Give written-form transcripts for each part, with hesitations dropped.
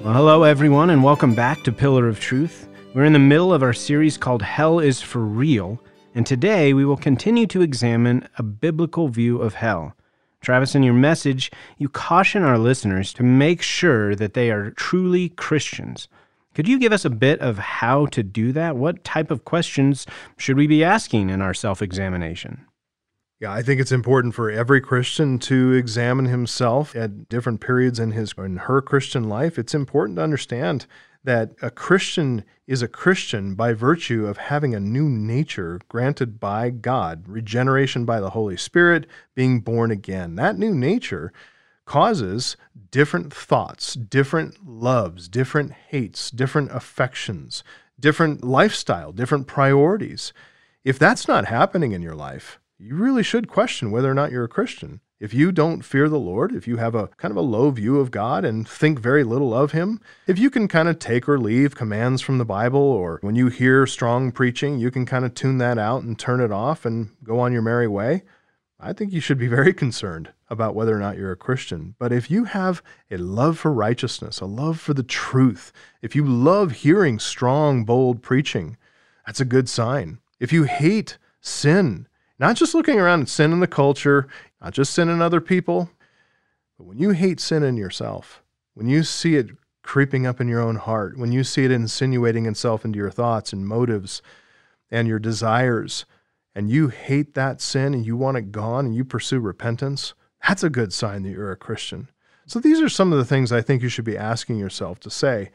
Well, hello, everyone, and welcome back to Pillar of Truth. We're in the middle of our series called Hell is for Real, and today we will continue to examine a biblical view of hell. Travis, in your message, you caution our listeners to make sure that they are truly Christians. Could you give us a bit of how to do that? What type of questions should we be asking in our self-examination? Yeah, I think it's important for every Christian to examine himself at different periods in his or in her Christian life. It's important to understand that a Christian is a Christian by virtue of having a new nature granted by God, regeneration by the Holy Spirit, being born again. That new nature causes different thoughts, different loves, different hates, different affections, different lifestyle, different priorities. If that's not happening in your life, you really should question whether or not you're a Christian. If you don't fear the Lord, if you have a kind of a low view of God and think very little of Him, if you can kind of take or leave commands from the Bible, or when you hear strong preaching, you can kind of tune that out and turn it off and go on your merry way, I think you should be very concerned about whether or not you're a Christian. But if you have a love for righteousness, a love for the truth, if you love hearing strong, bold preaching, that's a good sign. If you hate sin, not just looking around at sin in the culture, not just sin in other people, but when you hate sin in yourself, when you see it creeping up in your own heart, when you see it insinuating itself into your thoughts and motives and your desires, and you hate that sin and you want it gone and you pursue repentance, that's a good sign that you're a Christian. So these are some of the things I think you should be asking yourself to say,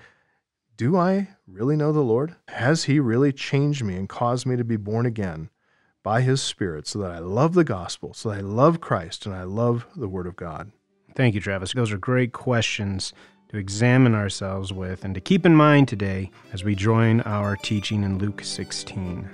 do I really know the Lord? Has He really changed me and caused me to be born again by His Spirit so that I love the gospel, so that I love Christ, and I love the Word of God? Thank you, Travis. Those are great questions to examine ourselves with and to keep in mind today as we join our teaching in Luke 16.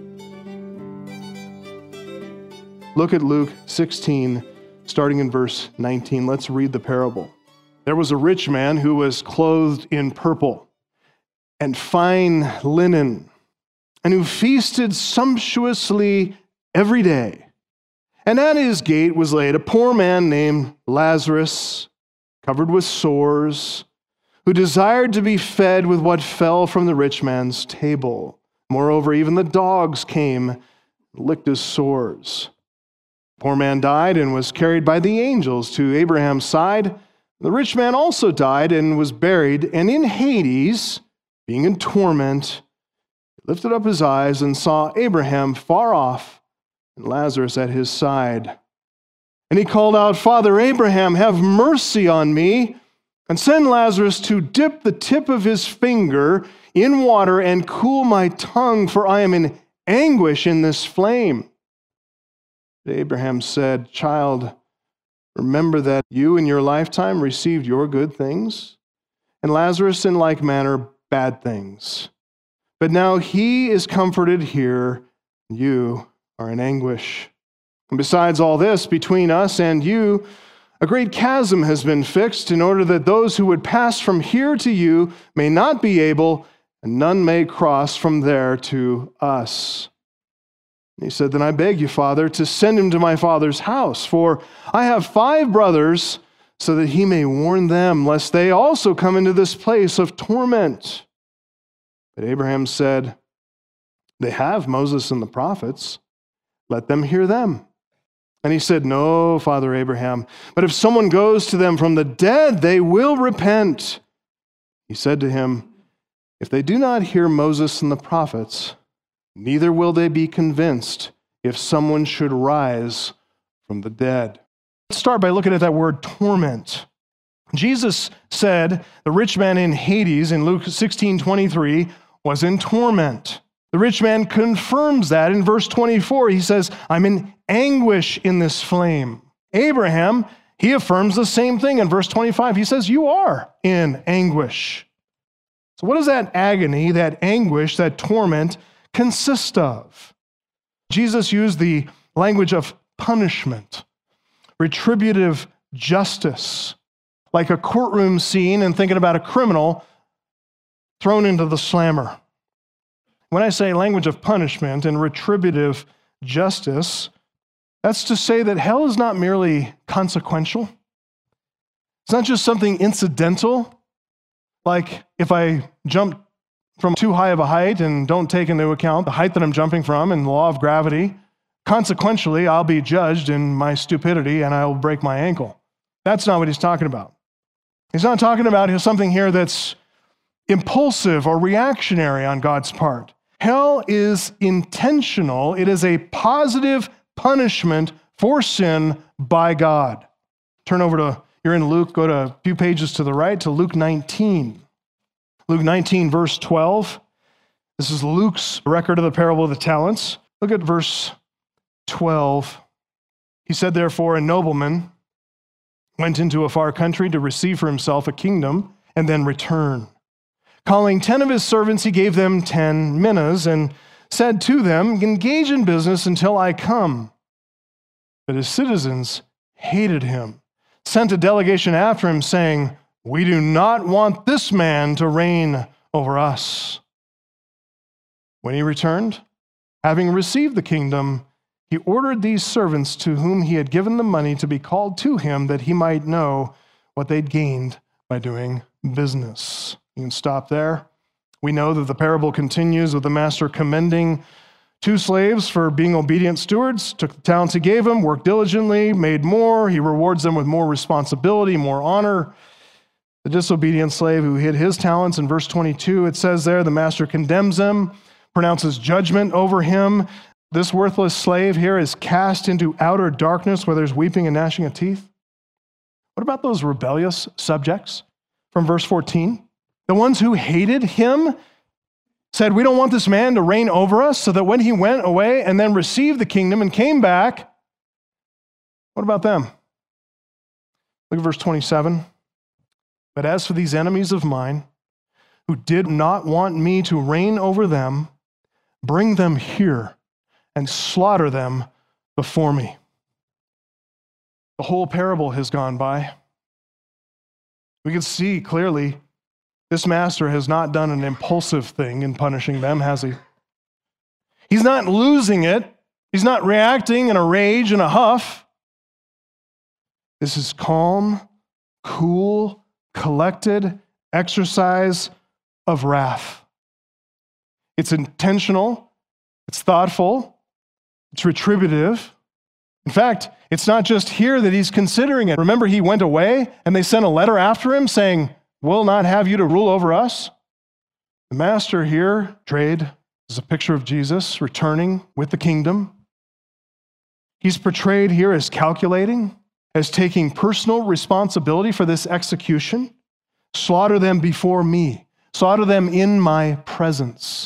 Look at Luke 16, starting in verse 19. Let's read the parable. There was a rich man who was clothed in purple and fine linen, and who feasted sumptuously every day. And at his gate was laid a poor man named Lazarus, covered with sores, who desired to be fed with what fell from the rich man's table. Moreover, even the dogs came and licked his sores. The poor man died and was carried by the angels to Abraham's side. The rich man also died and was buried, and in Hades, being in torment, lifted up his eyes and saw Abraham far off and Lazarus at his side. And he called out, Father Abraham, have mercy on me, and send Lazarus to dip the tip of his finger in water and cool my tongue, for I am in anguish in this flame. But Abraham said, Child, remember that you in your lifetime received your good things, and Lazarus in like manner bad things. But now he is comforted here, and you are in anguish. And besides all this, between us and you, a great chasm has been fixed in order that those who would pass from here to you may not be able, and none may cross from there to us. And he said, Then I beg you, Father, to send him to my father's house, for I have 5 brothers, so that he may warn them, lest they also come into this place of torment. But Abraham said, They have Moses and the prophets. Let them hear them. And he said, No, Father Abraham, but if someone goes to them from the dead, they will repent. He said to him, If they do not hear Moses and the prophets, neither will they be convinced if someone should rise from the dead. Let's start by looking at that word torment. Jesus said the rich man in Hades in Luke 16:23 was in torment. The rich man confirms that in verse 24. He says, I'm in anguish in this flame. Abraham, he affirms the same thing in verse 25. He says, you are in anguish. So what does that agony, that anguish, that torment consist of? Jesus used the language of punishment, retributive justice, like a courtroom scene and thinking about a criminal thrown into the slammer. When I say language of punishment and retributive justice, that's to say that hell is not merely consequential. It's not just something incidental. Like if I jump from too high of a height and don't take into account the height that I'm jumping from and the law of gravity, consequentially, I'll be judged in my stupidity and I'll break my ankle. That's not what he's talking about. He's not talking about something here that's impulsive or reactionary on God's part. Hell is intentional. It is a positive punishment for sin by God. You're in Luke, go to a few pages to the right to Luke 19. Luke 19, verse 12. This is Luke's record of the parable of the talents. Look at verse 12. He said, therefore, a nobleman went into a far country to receive for himself a kingdom and then return. Calling 10 of his servants, he gave them 10 minas and said to them, engage in business until I come. But his citizens hated him, sent a delegation after him saying, we do not want this man to reign over us. When he returned, having received the kingdom, he ordered these servants to whom he had given the money to be called to him that he might know what they'd gained by doing business. You can stop there. We know that the parable continues with the master commending 2 slaves for being obedient stewards, took the talents he gave them, worked diligently, made more. He rewards them with more responsibility, more honor. The disobedient slave who hid his talents, in verse 22, it says there, the master condemns him, pronounces judgment over him. This worthless slave here is cast into outer darkness where there's weeping and gnashing of teeth. What about those rebellious subjects from verse 14? The ones who hated him said, we don't want this man to reign over us, so that when he went away and then received the kingdom and came back, what about them? Look at verse 27. But as for these enemies of mine, who did not want me to reign over them, bring them here and slaughter them before me. The whole parable has gone by. We can see clearly this master has not done an impulsive thing in punishing them, has he? He's not losing it. He's not reacting in a rage and a huff. This is calm, cool, collected exercise of wrath. It's intentional. It's thoughtful. It's retributive. In fact, it's not just here that he's considering it. Remember, he went away and they sent a letter after him saying, we'll not have you to rule over us. The master here, portrayed as a picture of Jesus returning with the kingdom. He's portrayed here as calculating, as taking personal responsibility for this execution. Slaughter them before me. Slaughter them in my presence.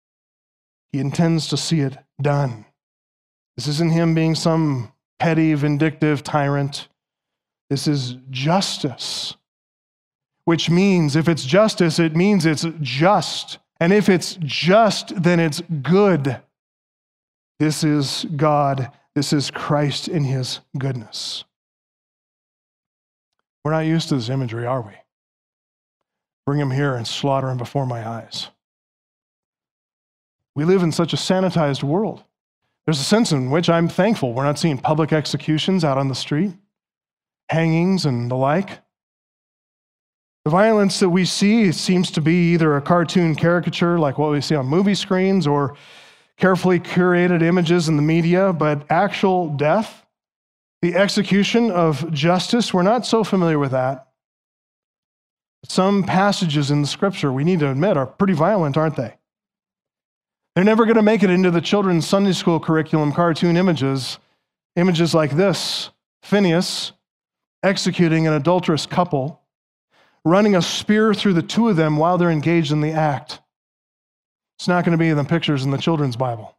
He intends to see it done. This isn't him being some petty, vindictive tyrant. This is justice, which means if it's justice, it means it's just. And if it's just, then it's good. This is God. This is Christ in his goodness. We're not used to this imagery, are we? Bring him here and slaughter him before my eyes. We live in such a sanitized world. There's a sense in which I'm thankful we're not seeing public executions out on the street, hangings and the like. The violence that we see seems to be either a cartoon caricature like what we see on movie screens or carefully curated images in the media, but actual death, the execution of justice, we're not so familiar with that. Some passages in the scripture, we need to admit, are pretty violent, aren't they? They're never going to make it into the children's Sunday school curriculum cartoon images like this: Phineas executing an adulterous couple, running a spear through the 2 of them while they're engaged in the act. It's not going to be in the pictures in the children's Bible.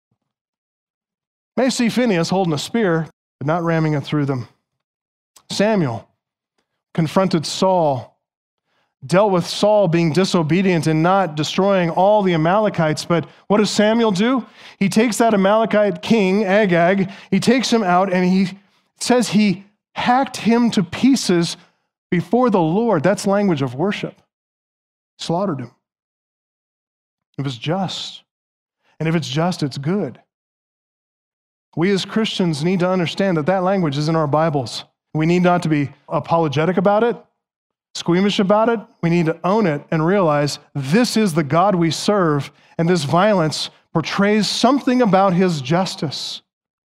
May see Phineas holding a spear, but not ramming it through them. Samuel confronted Saul, dealt with Saul being disobedient and not destroying all the Amalekites. But what does Samuel do? He takes that Amalekite king, Agag, he takes him out and he says he hacked him to pieces before the Lord. That's language of worship. Slaughtered him. It was just. And if it's just, it's good. We as Christians need to understand that that language is in our Bibles. We need not to be apologetic about it. squeamish about it. We need to own it and realize this is the God we serve, and this violence portrays something about his justice.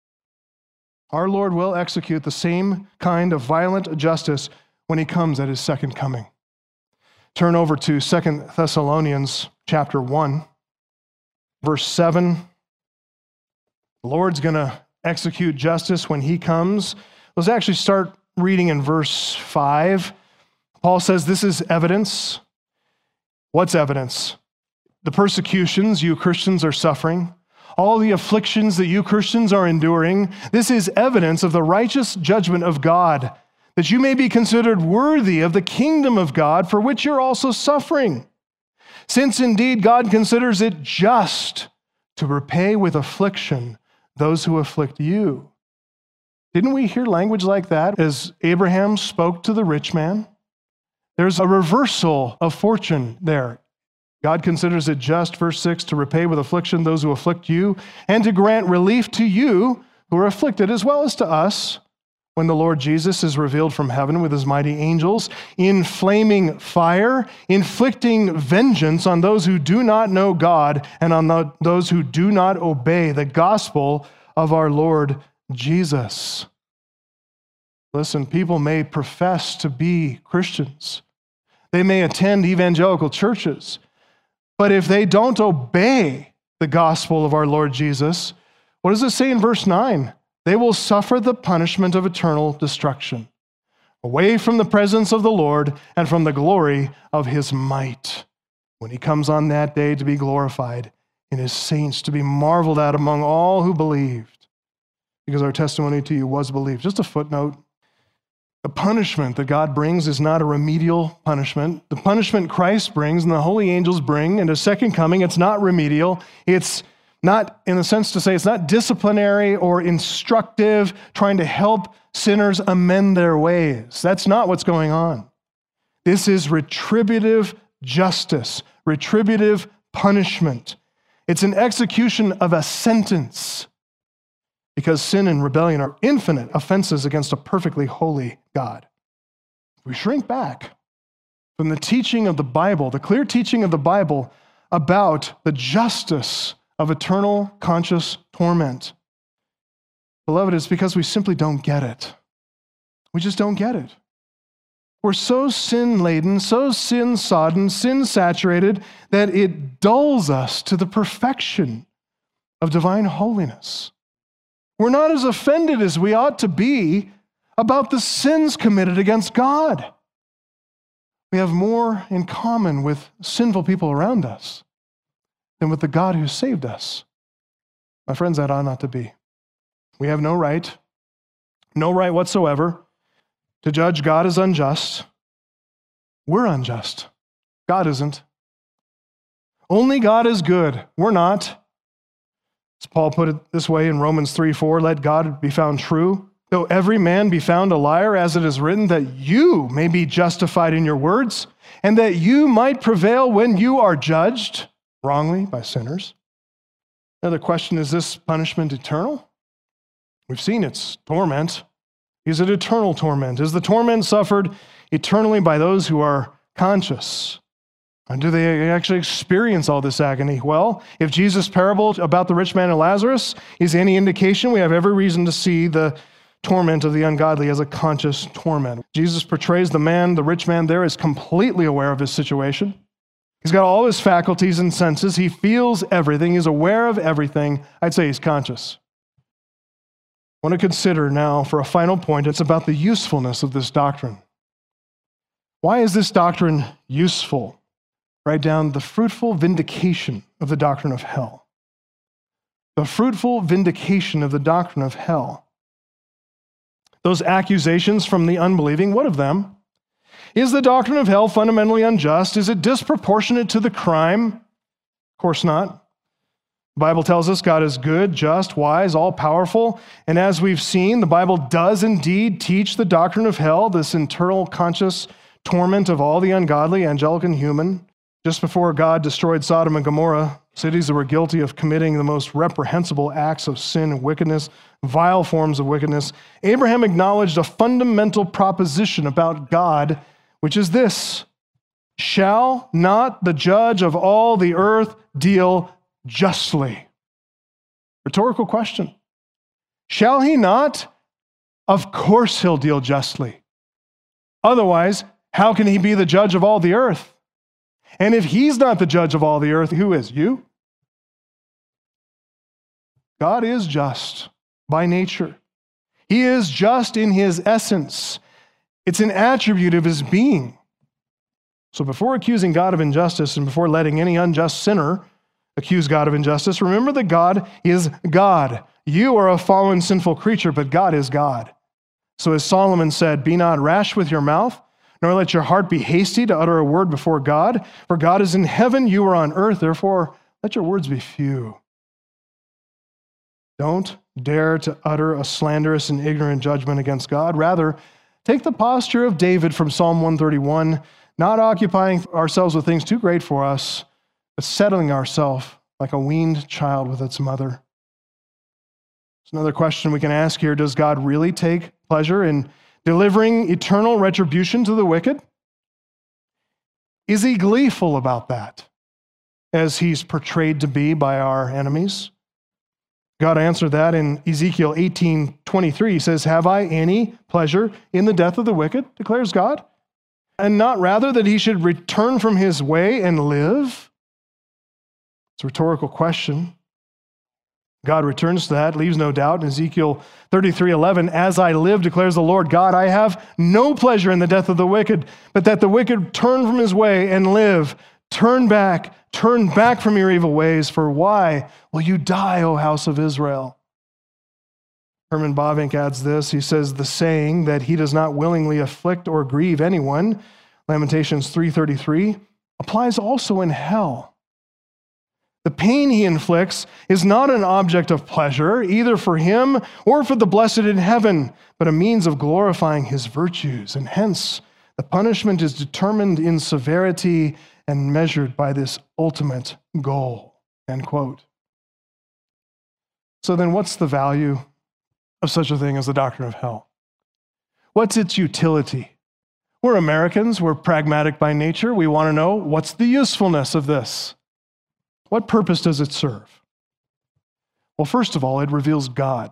Our Lord will execute the same kind of violent justice when he comes at his second coming. Turn over to 2 Thessalonians chapter 1, verse 7. The Lord's going to execute justice when he comes. Let's actually start reading in verse 5. Paul says this is evidence. What's evidence? The persecutions you Christians are suffering, all the afflictions that you Christians are enduring, this is evidence of the righteous judgment of God, that you may be considered worthy of the kingdom of God for which you're also suffering. Since indeed God considers it just to repay with affliction those who afflict you. Didn't we hear language like that as Abraham spoke to the rich man? There's a reversal of fortune there. God considers it just, verse 6, to repay with affliction those who afflict you, and to grant relief to you who are afflicted, as well as to us, when the Lord Jesus is revealed from heaven with his mighty angels, in flaming fire, inflicting vengeance on those who do not know God and on those who do not obey the gospel of our Lord Jesus. Listen, people may profess to be Christians. They may attend evangelical churches. But if they don't obey the gospel of our Lord Jesus, what does it say in verse 9? They will suffer the punishment of eternal destruction, away from the presence of the Lord and from the glory of his might, when he comes on that day to be glorified in his saints, to be marveled at among all who believed, because our testimony to you was believed. Just a footnote. The punishment that God brings is not a remedial punishment. The punishment Christ brings and the holy angels bring in his second coming, it's not remedial. It's not, in a sense to say, it's not disciplinary or instructive, trying to help sinners amend their ways. That's not what's going on. This is retributive justice, retributive punishment. It's an execution of a sentence, because sin and rebellion are infinite offenses against a perfectly holy God. We shrink back from the teaching of the Bible, the clear teaching of the Bible about the justice of eternal conscious torment. Beloved, it's because we simply don't get it. We just don't get it. We're so sin-laden, so sin-sodden, sin-saturated, that it dulls us to the perfection of divine holiness. We're not as offended as we ought to be about the sins committed against God. We have more in common with sinful people around us than with the God who saved us. My friends, that ought not to be. We have no right whatsoever to judge God as unjust. We're unjust. God isn't. Only God is good. We're not. As Paul put it this way in Romans 3:4, let God be found true, though every man be found a liar, as it is written, that you may be justified in your words, and that you might prevail when you are judged wrongly by sinners. Another question, is this punishment eternal? We've seen it's torment. Is it eternal torment? Is the torment suffered eternally by those who are conscious? And do they actually experience all this agony? Well, if Jesus' parable about the rich man and Lazarus is any indication, we have every reason to see the torment of the ungodly as a conscious torment. Jesus portrays the rich man there, as completely aware of his situation. He's got all his faculties and senses. He feels everything. He's aware of everything. I'd say he's conscious. I want to consider now, for a final point, it's about the usefulness of this doctrine. Why is this doctrine useful? Write down the fruitful vindication of the doctrine of hell. The fruitful vindication of the doctrine of hell. Those accusations from the unbelieving, what of them? Is the doctrine of hell fundamentally unjust? Is it disproportionate to the crime? Of course not. The Bible tells us God is good, just, wise, all-powerful. And as we've seen, the Bible does indeed teach the doctrine of hell, this internal conscious torment of all the ungodly, angelic and human. Just before God destroyed Sodom and Gomorrah, cities that were guilty of committing the most reprehensible acts of sin and wickedness, vile forms of wickedness, Abraham acknowledged a fundamental proposition about God which is this: shall not the judge of all the earth deal justly? Rhetorical question. Shall he not? Of course he'll deal justly. Otherwise, how can he be the judge of all the earth? And if he's not the judge of all the earth, who is? You? God is just by nature. He is just in his essence. It's an attribute of his being. So before accusing God of injustice and before letting any unjust sinner accuse God of injustice, remember that God is God. You are a fallen, sinful creature, but God is God. So as Solomon said, be not rash with your mouth, nor let your heart be hasty to utter a word before God. For God is in heaven, you are on earth, therefore let your words be few. Don't dare to utter a slanderous and ignorant judgment against God. Rather, take the posture of David from Psalm 131, not occupying ourselves with things too great for us, but settling ourselves like a weaned child with its mother. There's another question we can ask here. Does God really take pleasure in delivering eternal retribution to the wicked? Is he gleeful about that, as he's portrayed to be by our enemies? God answered that in Ezekiel 18:23. He says, have I any pleasure in the death of the wicked, declares God, and not rather that he should return from his way and live? It's a rhetorical question. God returns to that, leaves no doubt. In Ezekiel 33:11, as I live, declares the Lord God, I have no pleasure in the death of the wicked, but that the wicked turn from his way and live. Turn back from your evil ways, for why will you die, O house of Israel? Herman Bavinck adds this. He says, the saying that he does not willingly afflict or grieve anyone, Lamentations 3:33, applies also in hell. The pain he inflicts is not an object of pleasure, either for him or for the blessed in heaven, but a means of glorifying his virtues, and hence the punishment is determined in severity and measured by this ultimate goal, end quote. So then what's the value of such a thing as the doctrine of hell? What's its utility? We're Americans, we're pragmatic by nature. We want to know, what's the usefulness of this? What purpose does it serve? Well, first of all, it reveals God.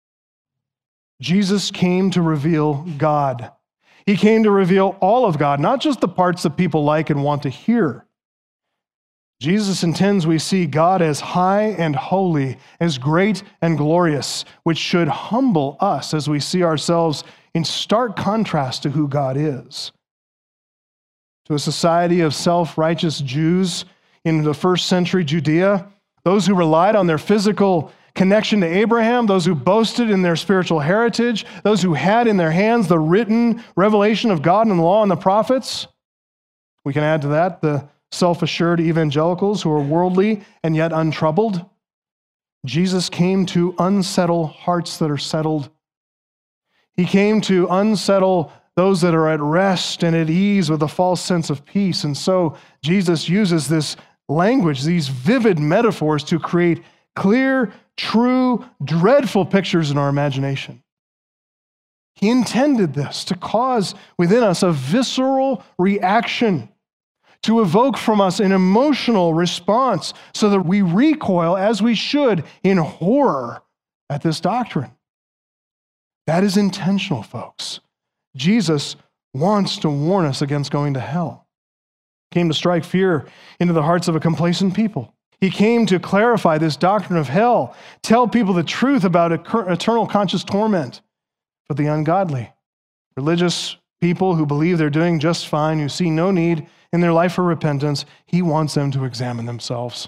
Jesus came to reveal God. He came to reveal all of God, not just the parts that people like and want to hear. Jesus intends we see God as high and holy, as great and glorious, which should humble us as we see ourselves in stark contrast to who God is. To a society of self-righteous Jews in the first century Judea, those who relied on their physical connection to Abraham, those who boasted in their spiritual heritage, those who had in their hands the written revelation of God and the law and the prophets. We can add to that the self-assured evangelicals who are worldly and yet untroubled. Jesus came to unsettle hearts that are settled. He came to unsettle those that are at rest and at ease with a false sense of peace. And so Jesus uses this language, these vivid metaphors, to create clear, true, dreadful pictures in our imagination. He intended this to cause within us a visceral reaction, to evoke from us an emotional response so that we recoil, as we should, in horror at this doctrine. That is intentional, folks. Jesus wants to warn us against going to hell. He came to strike fear into the hearts of a complacent people. He came to clarify this doctrine of hell, tell people the truth about eternal conscious torment for the ungodly. Religious people who believe they're doing just fine, who see no need in their life for repentance, he wants them to examine themselves.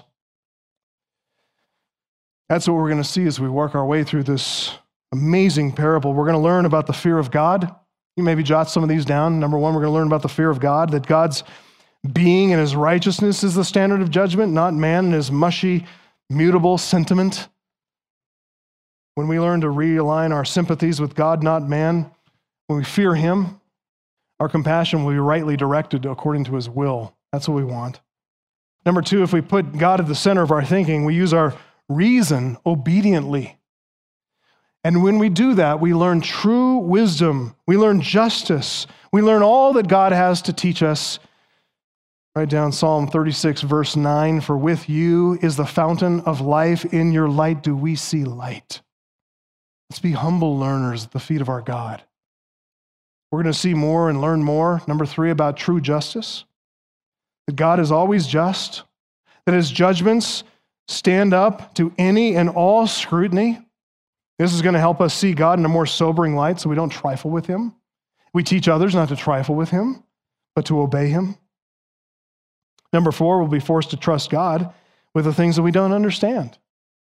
That's what we're going to see as we work our way through this amazing parable. We're going to learn about the fear of God. You maybe jot some of these down. Number one, we're going to learn about the fear of God, that God's being and his righteousness is the standard of judgment, not man and his mushy, mutable sentiment. When we learn to realign our sympathies with God, not man, when we fear him, our compassion will be rightly directed according to his will. That's what we want. Number two, if we put God at the center of our thinking, we use our reason obediently. And when we do that, we learn true wisdom. We learn justice. We learn all that God has to teach us. Write down Psalm 36, verse 9. For with you is the fountain of life. In your light do we see light. Let's be humble learners at the feet of our God. We're going to see more and learn more. Number 3, about true justice. That God is always just. That his judgments stand up to any and all scrutiny. This is going to help us see God in a more sobering light so we don't trifle with him. We teach others not to trifle with him, but to obey him. Number 4, we'll be forced to trust God with the things that we don't understand.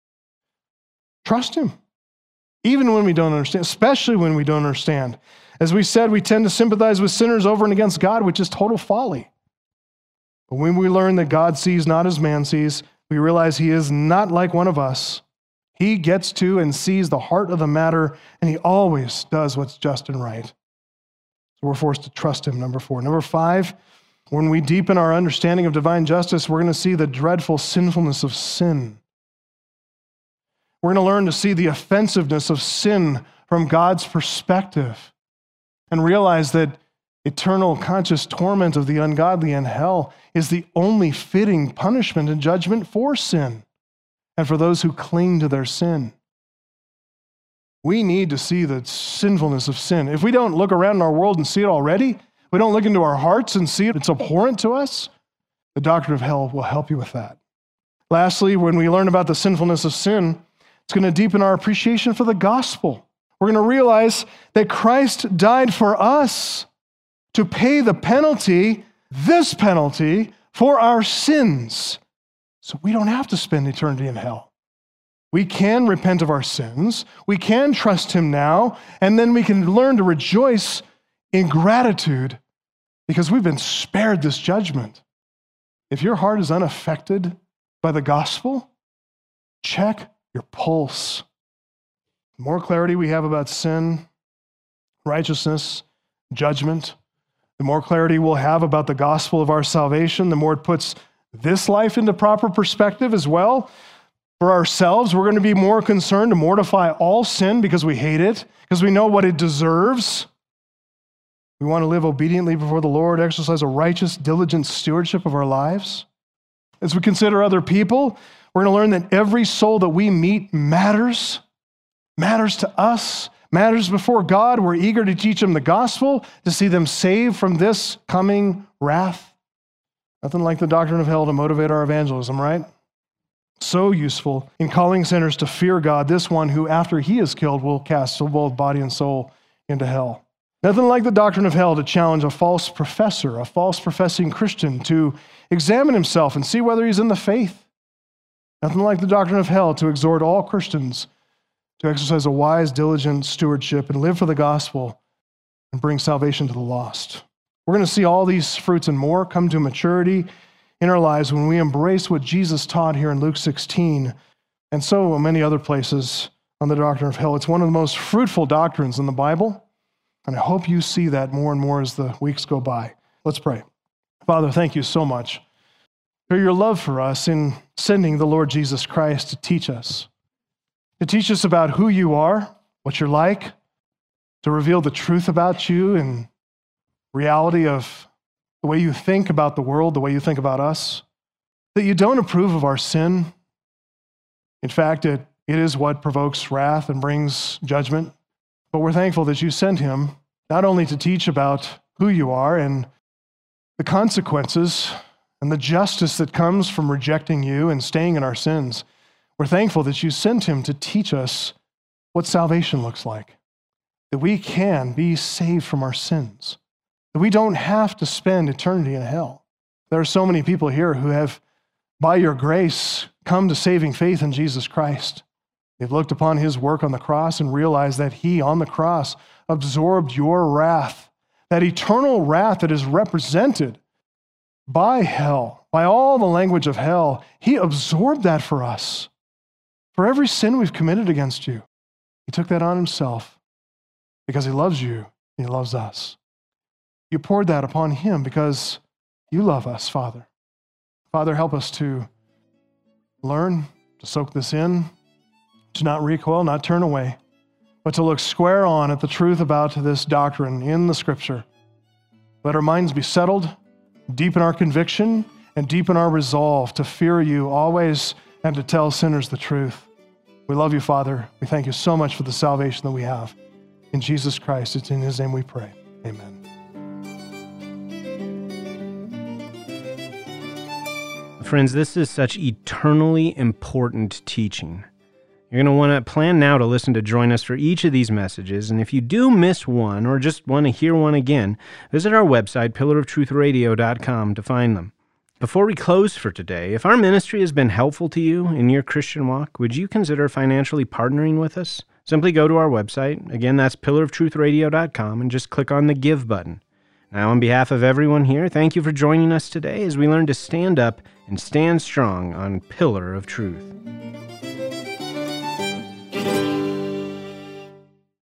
Trust him, even when we don't understand, especially when we don't understand. As we said, we tend to sympathize with sinners over and against God, which is total folly. But when we learn that God sees not as man sees, we realize he is not like one of us. He gets to and sees the heart of the matter, and he always does what's just and right. So we're forced to trust him, number 4. Number 5, when we deepen our understanding of divine justice, we're going to see the dreadful sinfulness of sin. We're going to learn to see the offensiveness of sin from God's perspective and realize that eternal conscious torment of the ungodly in hell is the only fitting punishment and judgment for sin and for those who cling to their sin. We need to see the sinfulness of sin. If we don't look around in our world and see it already, we don't look into our hearts and see it, it's abhorrent to us, the doctrine of hell will help you with that. Lastly, when we learn about the sinfulness of sin, it's going to deepen our appreciation for the gospel. We're going to realize that Christ died for us to pay the penalty, this penalty, for our sins. So we don't have to spend eternity in hell. We can repent of our sins. We can trust him now, and then we can learn to rejoice in gratitude because we've been spared this judgment. If your heart is unaffected by the gospel, check your pulse. The more clarity we have about sin, righteousness, judgment, the more clarity we'll have about the gospel of our salvation, the more it puts this life into proper perspective as well. For ourselves, we're going to be more concerned to mortify all sin because we hate it, because we know what it deserves. We want to live obediently before the Lord, exercise a righteous, diligent stewardship of our lives. As we consider other people, we're going to learn that every soul that we meet matters to us, matters before God. We're eager to teach them the gospel, to see them saved from this coming wrath. Nothing like the doctrine of hell to motivate our evangelism, right? So useful in calling sinners to fear God, this one who, after he is killed, will cast both body and soul into hell. Nothing like the doctrine of hell to challenge a false professor, a false professing Christian, to examine himself and see whether he's in the faith. Nothing like the doctrine of hell to exhort all Christians to exercise a wise, diligent stewardship and live for the gospel and bring salvation to the lost. We're going to see all these fruits and more come to maturity in our lives when we embrace what Jesus taught here in Luke 16 and so many other places on the doctrine of hell. It's one of the most fruitful doctrines in the Bible, and I hope you see that more and more as the weeks go by. Let's pray. Father, thank you so much for your love for us in sending the Lord Jesus Christ to teach us about who you are, what you're like, to reveal the truth about you and reality of the way you think about the world, the way you think about us, that you don't approve of our sin. In fact, it is what provokes wrath and brings judgment. But we're thankful that you sent him not only to teach about who you are and the consequences and the justice that comes from rejecting you and staying in our sins. We're thankful that you sent him to teach us what salvation looks like, that we can be saved from our sins, that we don't have to spend eternity in hell. There are so many people here who have, by your grace, come to saving faith in Jesus Christ. They've looked upon his work on the cross and realized that he, on the cross, absorbed your wrath, that eternal wrath that is represented by hell, by all the language of hell. He absorbed that for us. For every sin we've committed against you, he took that on himself because he loves you and he loves us. You poured that upon him because you love us, Father. Father, help us to learn, to soak this in, to not recoil, not turn away, but to look square on at the truth about this doctrine in the Scripture. Let our minds be settled, deepen our conviction, and deepen our resolve to fear you always and to tell sinners the truth. We love you, Father. We thank you so much for the salvation that we have. In Jesus Christ, it's in his name we pray. Amen. Friends, this is such eternally important teaching. You're going to want to plan now to listen to join us for each of these messages, and if you do miss one or just want to hear one again, visit our website, pillarofTruthRadio.com, to find them. Before we close for today, if our ministry has been helpful to you in your Christian walk, would you consider financially partnering with us? Simply go to our website. Again, that's pillarofTruthRadio.com, and just click on the Give button. Now, on behalf of everyone here, thank you for joining us today as we learn to stand up and stand strong on Pillar of Truth.